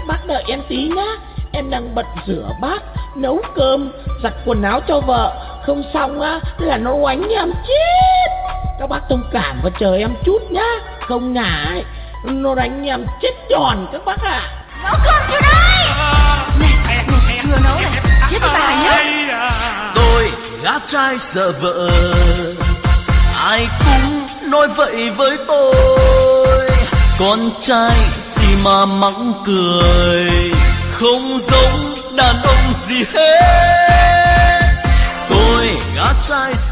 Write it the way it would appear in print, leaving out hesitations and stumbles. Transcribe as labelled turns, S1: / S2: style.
S1: bác đợi em tí nhá. Em đang bận rửa bát, nấu cơm, giặt quần áo cho vợ. Không xong á là nó oánh em chết. Các bác thông cảm và chờ em chút nhá. Không ngại, nó đánh em chết tròn các bác ạ.
S2: Nấu cơm chưa đây? Này, vừa nấu này, chết bà nhá.
S3: Tôi gã trai sợ vợ, ai cũng nói vậy với tôi. Con trai gì mà mắng cười, không giống đàn ông gì hết. Tôi gã trai